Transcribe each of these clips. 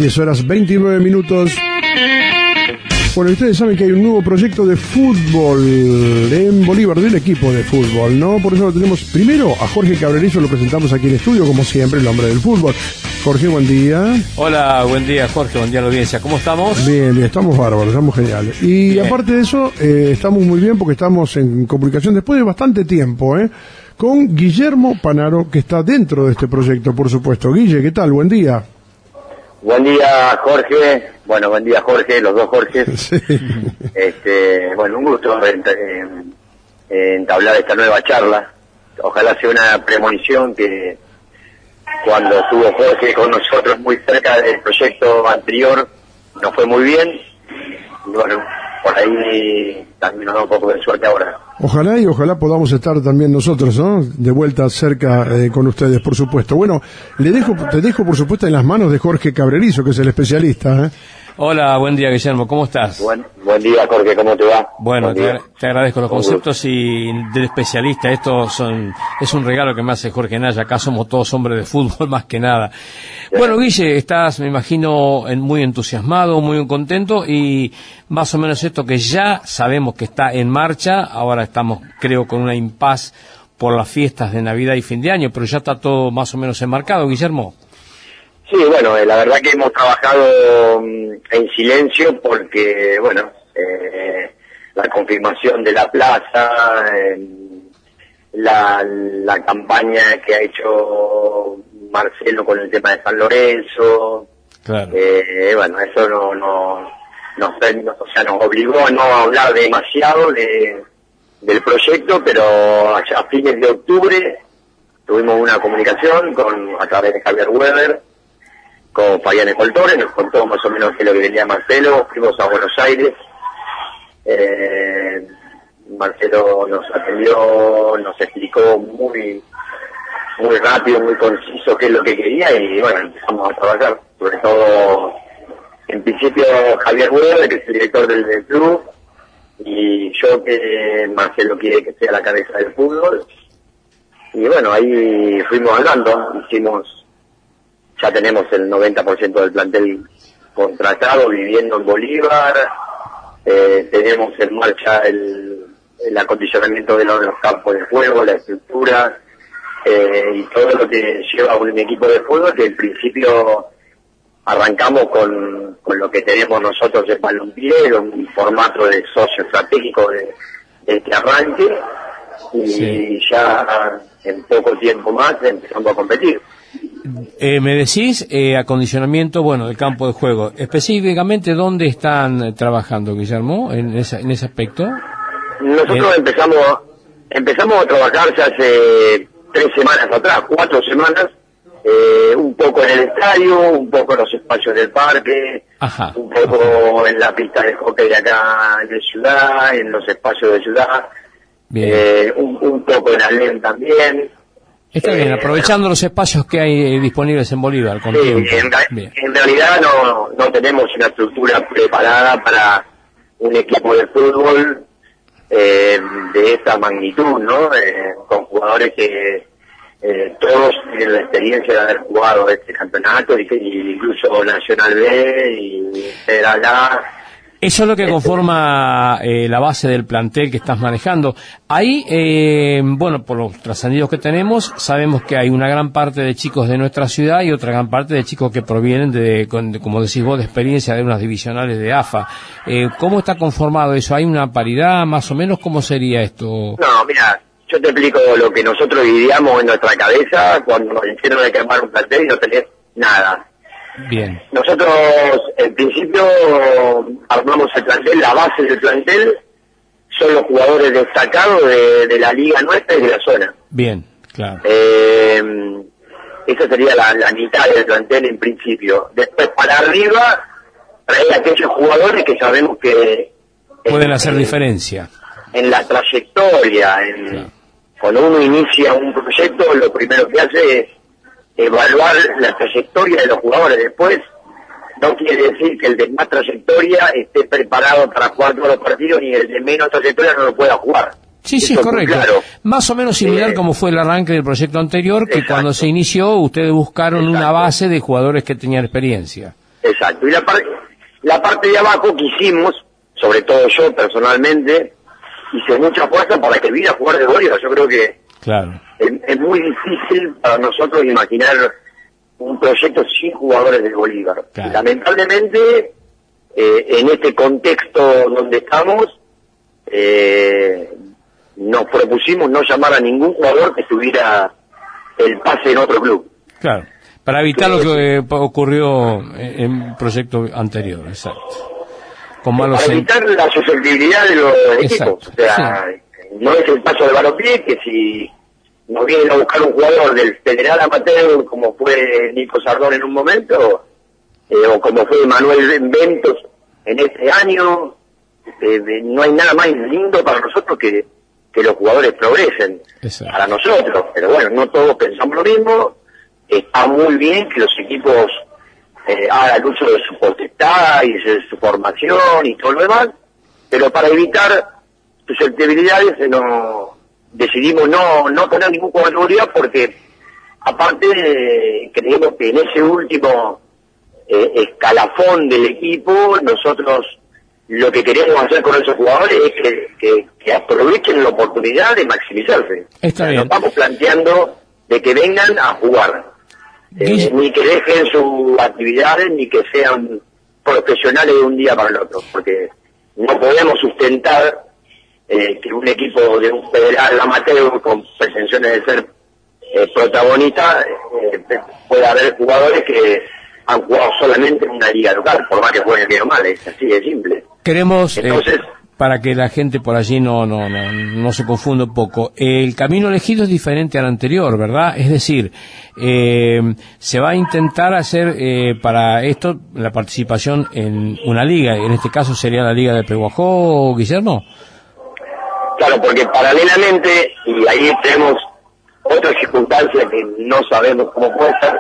10:29. Bueno, ustedes saben que hay un nuevo proyecto de fútbol en Bolívar, de un equipo de fútbol, ¿no? Por eso lo tenemos primero a Jorge Cabrerizo, lo presentamos aquí en estudio, como siempre, el hombre del fútbol. Jorge, buen día. Hola, buen día, Jorge, buen día a la audiencia. ¿Cómo estamos? Bien, estamos bárbaros, estamos geniales. Y bien. Aparte de eso, estamos muy bien porque estamos en comunicación después de bastante tiempo, con Guillermo Panaro, que está dentro de este proyecto, por supuesto. Guille, ¿qué tal? Buen día. Buen día, Jorge. Bueno, buen día, Jorge, los dos Jorges. Sí. Bueno, un gusto entablar esta nueva charla. Ojalá sea una premonición que cuando estuvo Jorge con nosotros muy cerca del proyecto anterior nos fue muy bien. Y bueno, por ahí también nos da un poco de suerte ahora. Ojalá y ojalá podamos estar también nosotros, ¿no? De vuelta cerca con ustedes, por supuesto. Bueno, te dejo por supuesto en las manos de Jorge Cabrerizo, que es el especialista. Hola, buen día, Guillermo, ¿cómo estás? Buen día, Jorge, ¿cómo te va? Bueno, te agradezco los conceptos y del especialista. Es un regalo que me hace Jorge Naya. Acá somos todos hombres de fútbol más que nada. Bueno, Guille, estás, me imagino, muy entusiasmado, muy contento, y más o menos esto que ya sabemos que está en marcha. Ahora estamos, creo, con una impas por las fiestas de Navidad y fin de año, pero ya está todo más o menos enmarcado, Guillermo. Sí, bueno, la verdad que hemos trabajado en silencio porque, bueno, la confirmación de la plaza, la campaña que ha hecho Marcelo con el tema de San Lorenzo, claro. Bueno, eso nos obligó a no hablar demasiado del proyecto, pero a fines de octubre tuvimos una comunicación a través de Javier Weber con Fabián Escoltore, nos contó más o menos qué es lo que venía Marcelo. Fuimos a Buenos Aires, Marcelo nos atendió, nos explicó muy rápido, muy conciso qué es lo que quería, y bueno, empezamos a trabajar, sobre todo en principio Javier Weber, que es el director del club, y yo, que Marcelo quiere que sea la cabeza del fútbol, y bueno, ahí fuimos hablando, ya tenemos el 90% del plantel contratado, viviendo en Bolívar, tenemos en marcha el acondicionamiento de los campos de juego, la estructura, y todo lo que lleva un equipo de fútbol, que en principio arrancamos con lo que tenemos nosotros en Balompié, un formato de socio estratégico de este arranque, y sí, ya en poco tiempo más empezamos a competir. Me decís acondicionamiento, bueno, del campo de juego. Específicamente, ¿dónde están trabajando, Guillermo, en ese aspecto? Nosotros empezamos a trabajar ya hace 4 semanas, un poco en el estadio, un poco en los espacios del parque, un poco en la pista de hockey de acá de Ciudad, en los espacios de Ciudad, un poco en Alem también. Está bien, aprovechando los espacios que hay disponibles en Bolívar con tiempo. En realidad no tenemos una estructura preparada para un equipo de fútbol de esta magnitud, ¿no? Con jugadores que todos tienen la experiencia de haber jugado este campeonato, y incluso Nacional B y Federal A. Eso es lo que conforma la base del plantel que estás manejando. Ahí, bueno, por los trascendidos que tenemos, sabemos que hay una gran parte de chicos de nuestra ciudad y otra gran parte de chicos que provienen como decís vos, de experiencia de unas divisionales de AFA. ¿Cómo está conformado eso? ¿Hay una paridad más o menos? ¿Cómo sería esto? No, mira, yo te explico lo que nosotros ideamos en nuestra cabeza cuando nos hicieron de armar un plantel y no tenés nada. Bien. Nosotros, en principio, armamos el plantel, la base del plantel son los jugadores destacados de la liga nuestra y de la zona. Bien, claro. Esa sería la mitad del plantel en principio. Después, para arriba, traer aquellos jugadores que sabemos que pueden hacer diferencia en la trayectoria. Claro. Cuando uno inicia un proyecto, lo primero que hace es evaluar la trayectoria de los jugadores. Después, no quiere decir que el de más trayectoria esté preparado para jugar todos los partidos, ni el de menos trayectoria no lo pueda jugar. Sí, sí, correcto. Claro. Más o menos similar como fue el arranque del proyecto anterior, que exacto, cuando se inició, ustedes buscaron exacto, una base de jugadores que tenían experiencia. Exacto. Y la parte de abajo que hicimos, sobre todo yo personalmente, hice mucha fuerza para que viniera a jugar de Bolívar. Yo creo que Claro. es muy difícil para nosotros imaginar un proyecto sin jugadores de Bolívar. Claro. Lamentablemente, en este contexto donde estamos, nos propusimos no llamar a ningún jugador que tuviera el pase en otro club. Claro. Para evitar lo que ocurrió en proyecto anterior, exacto. Con malos Para evitar la susceptibilidad de los equipos. O sea, no es el paso de Balompié, que si nos vienen a buscar un jugador del Federal Amateur, como fue Nico Sardón en un momento, o como fue Manuel Ventos en este año, no hay nada más lindo para nosotros que los jugadores progresen. Exacto. Para nosotros. Pero bueno, no todos pensamos lo mismo. Está muy bien que los equipos hagan uso de su potestad y de su formación y todo lo demás, pero para evitar susceptibilidades decidimos no poner ningún jugador de Bolívar, porque aparte creemos que en ese último escalafón del equipo, nosotros lo que queremos hacer con esos jugadores es que aprovechen la oportunidad de maximizarse. Está bien. Nos estamos planteando de que vengan a jugar. Ni que dejen sus actividades, ni que sean profesionales de un día para el otro, porque no podemos sustentar que un equipo de un federal amateur con pretensiones de ser protagonista pueda haber jugadores que han jugado solamente en una liga local, por más que jueguen bien o mal, es así de simple. Queremos, entonces, para que la gente por allí no se confunda un poco, el camino elegido es diferente al anterior, ¿verdad? Es decir, se va a intentar hacer para esto la participación en una liga, en este caso sería la Liga de Pehuajó, Guillermo. Claro, porque paralelamente, y ahí tenemos otra circunstancia que no sabemos cómo puede ser,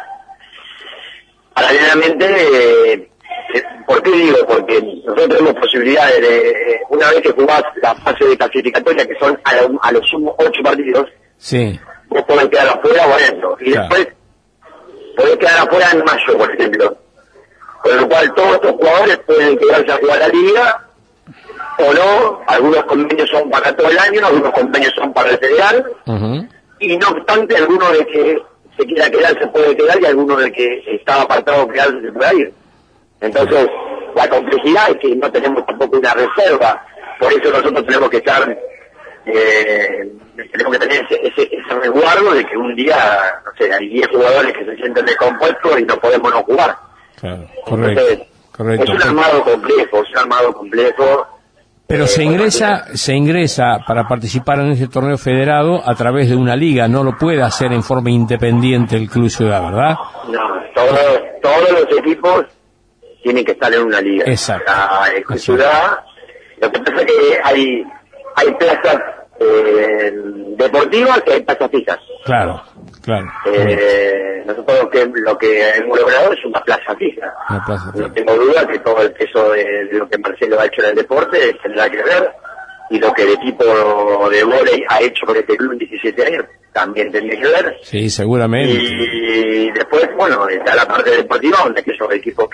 paralelamente, ¿por qué digo? Porque nosotros tenemos posibilidades de, una vez que jugás la fase de clasificatoria, que son a los sumos 8 partidos, sí, vos podés quedar afuera o adentro, y después podés quedar afuera en mayo, por ejemplo. Con lo cual todos estos jugadores pueden quedarse a jugar la liga, o no, algunos convenios son para todo el año, algunos convenios son para el federal, y no obstante, alguno de que se quiera quedar se puede quedar, y alguno de que está apartado quedarse se puede ir. Entonces, la complejidad es que no tenemos tampoco una reserva, por eso nosotros tenemos que estar, tenemos que tener ese resguardo de que un día, no sé, hay 10 jugadores que se sienten descompuestos y no podemos no jugar. Claro, correcto. Entonces, correcto. es un armado complejo. Pero se ingresa para participar en ese torneo federado a través de una liga, no lo puede hacer en forma independiente el Club Ciudad, ¿verdad? No, todos los equipos tienen que estar en una liga. Exacto. La Ciudad, lo que pasa es que hay plazas deportivas y hay plazas fijas. Claro. Nosotros lo que hemos logrado es una plaza fija. No tengo duda que todo el peso de lo que Marcelo ha hecho en el deporte tendrá que ver, y lo que el equipo de vóley ha hecho con este club en 17 años también tendría que ver. Sí, seguramente. Y después, bueno, está la parte deportiva, donde aquellos equipos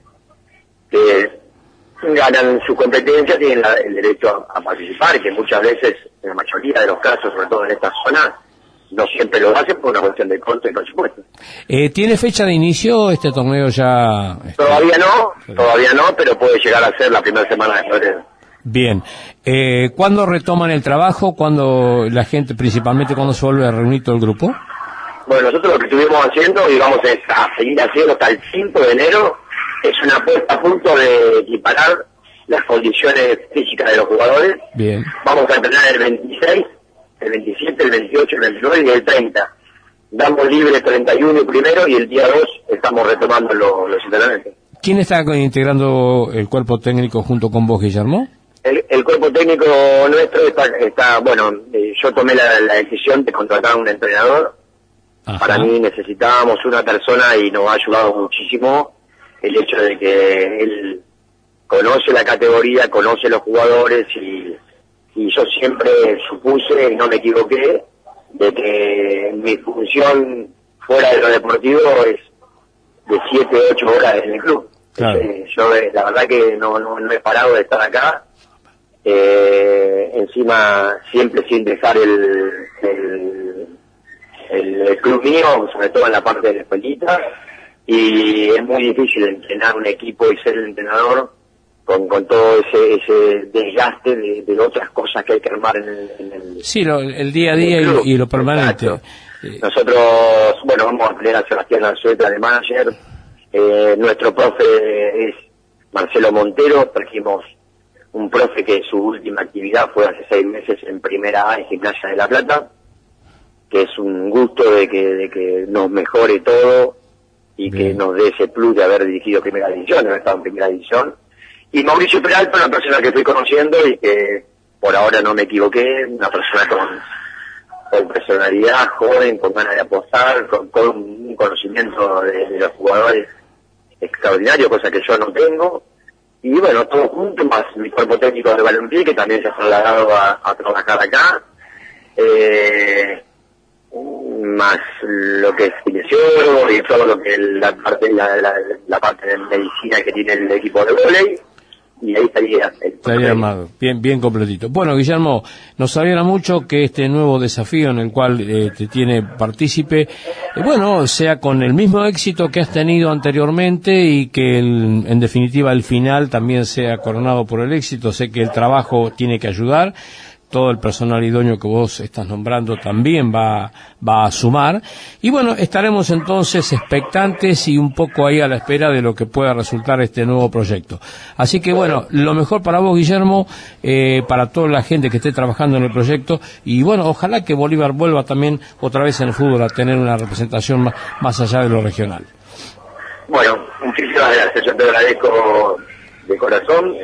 que ganan su competencia tienen el derecho a participar, que muchas veces, en la mayoría de los casos, sobre todo en esta zona, no siempre lo hacen por una cuestión de costo y presupuesto. ¿Tiene fecha de inicio este torneo ya? Todavía no, pero puede llegar a ser la primera semana de febrero. Bien. ¿Cuándo retoman el trabajo? ¿Cuándo la gente, principalmente, cuándo se vuelve a reunir todo el grupo? Bueno, nosotros lo que estuvimos haciendo, y vamos a seguir haciendo hasta el 5 de enero, es una puesta a punto de equiparar las condiciones físicas de los jugadores. Bien. Vamos a entrenar el 26, el 27, el 28, el 29 y el 30. Damos libre el 31 primero, y el día 2 estamos retomando los entrenamientos. ¿Quién está integrando el cuerpo técnico junto con vos, Guillermo? El cuerpo técnico nuestro está bueno, yo tomé la decisión de contratar a un entrenador. Ajá. Para mí necesitábamos una persona y nos ha ayudado muchísimo el hecho de que él conoce la categoría, conoce los jugadores, y yo siempre supuse, y no me equivoqué, de que mi función fuera de lo deportivo es de 7 a 8 horas en el club. Claro. Yo la verdad que no he parado de estar acá, encima siempre sin dejar el club mío, sobre todo en la parte de la escuelita, y es muy difícil entrenar un equipo y ser el entrenador con todo ese desgaste de otras cosas que hay que armar en el Sí, el día a día y lo permanente. Nosotros, bueno, vamos a tener a Sebastián Alzueta de manager, nuestro profe es Marcelo Montero, trajimos un profe que su última actividad fue hace 6 meses en Primera A en Gimnasia de La Plata, que es un gusto de que nos mejore todo y Bien. que nos dé ese plus de haber dirigido Primera División, haber estado en Primera División. Y Mauricio Peralta, una persona que fui conociendo y que por ahora no me equivoqué, una persona con personalidad, joven, con ganas de apostar, con un conocimiento de los jugadores extraordinario, cosa que yo no tengo. Y bueno, todo junto, más mi cuerpo técnico de balompié, que también se ha trasladado a trabajar acá, más lo que es kinesiólogo y todo lo que la parte de medicina que tiene el equipo de vóley, y ahí estaría armado, bien completito. Bueno, Guillermo, nos alegra mucho que este nuevo desafío en el cual te tiene partícipe, bueno, sea con el mismo éxito que has tenido anteriormente y que en definitiva el final también sea coronado por el éxito. Sé que el trabajo tiene que ayudar, todo el personal idóneo que vos estás nombrando también va a sumar. Y bueno, estaremos entonces expectantes y un poco ahí a la espera de lo que pueda resultar este nuevo proyecto. Así que bueno, lo mejor para vos, Guillermo, para toda la gente que esté trabajando en el proyecto, y bueno, ojalá que Bolívar vuelva también otra vez en el fútbol a tener una representación más allá de lo regional. Bueno, muchísimas gracias, yo te agradezco de corazón.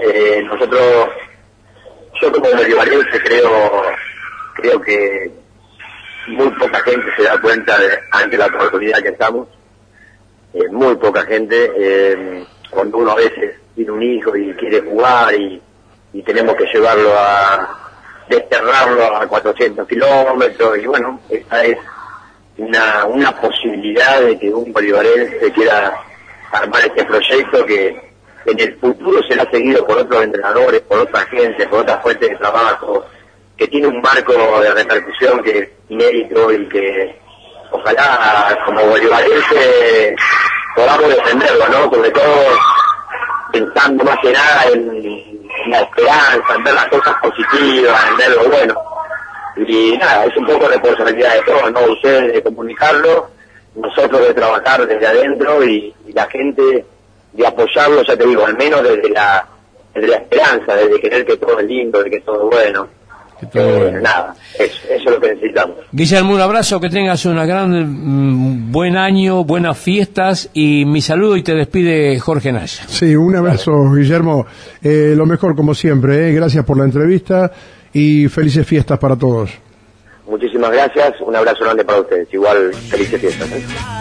Yo como bolivarense creo que muy poca gente se da cuenta ante la oportunidad que estamos, muy poca gente, cuando uno a veces tiene un hijo y quiere jugar y tenemos que llevarlo desterrarlo a 400 kilómetros, y bueno, esta es una posibilidad de que un bolivarense quiera armar este proyecto que en el futuro será seguido por otros entrenadores, por otra gente, por otras fuentes de trabajo, que tiene un marco de repercusión que es inédito y que ojalá como bolivarense podamos defenderlo, ¿no? Sobre todo pensando más que nada en la esperanza, en ver las cosas positivas, en ver lo bueno. Y nada, es un poco responsabilidad de todos, ¿no? Ustedes de comunicarlo, nosotros de trabajar desde adentro y la gente de apoyarlo, ya te digo, al menos desde la esperanza, desde querer que todo es lindo, de que todo es bueno. Nada, eso es lo que necesitamos. Guillermo, un abrazo, que tengas una buen año, buenas fiestas, y mi saludo, y te despide Jorge Naya. Sí, un abrazo, Guillermo, lo mejor como siempre, gracias por la entrevista y felices fiestas para todos. Muchísimas gracias, un abrazo grande para ustedes, igual felices fiestas.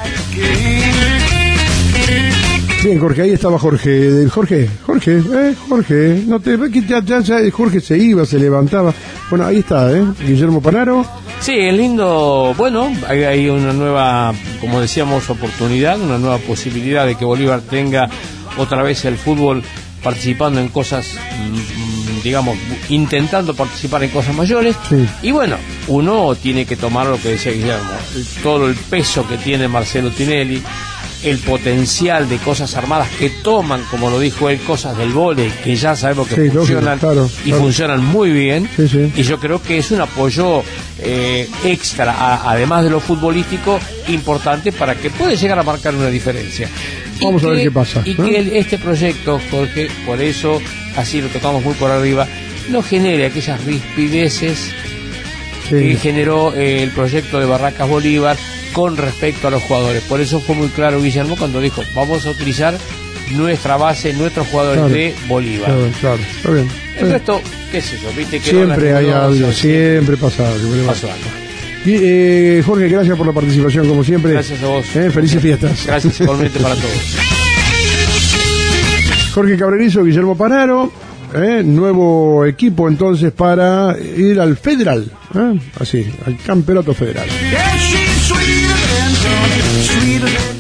Bien, Jorge, ahí estaba Jorge, Jorge, no te ve que ya Jorge se iba, se levantaba. Bueno, ahí está, Guillermo Panaro. Sí, es lindo, bueno, hay una nueva, como decíamos, oportunidad, una nueva posibilidad de que Bolívar tenga otra vez el fútbol participando en cosas, digamos, intentando participar en cosas mayores. Sí. Y bueno, uno tiene que tomar lo que decía Guillermo, todo el peso que tiene Marcelo Tinelli, el potencial de cosas armadas que toman, como lo dijo él, cosas del vóley que ya sabemos que funcionan, lógico, claro. Funcionan muy bien. Sí. Y yo creo que es un apoyo extra, además de lo futbolístico, importante para que pueda llegar a marcar una diferencia. Vamos a ver qué pasa. Y que este proyecto, Jorge, por eso así lo tocamos muy por arriba, no genere aquellas rispideces que generó el proyecto de Barracas Bolívar con respecto a los jugadores. Por eso fue muy claro Guillermo cuando dijo, vamos a utilizar nuestra base, nuestros jugadores de Bolívar. Claro, está bien. El resto, qué sé yo, viste que siempre hay algo, siempre pasa pasó algo. Y, Jorge, gracias por la participación, como siempre. Gracias a vos. Felices fiestas. Gracias igualmente para todos. Jorge Cabrerizo, Guillermo Panaro, nuevo equipo entonces para ir al Federal, así, al Campeonato Federal.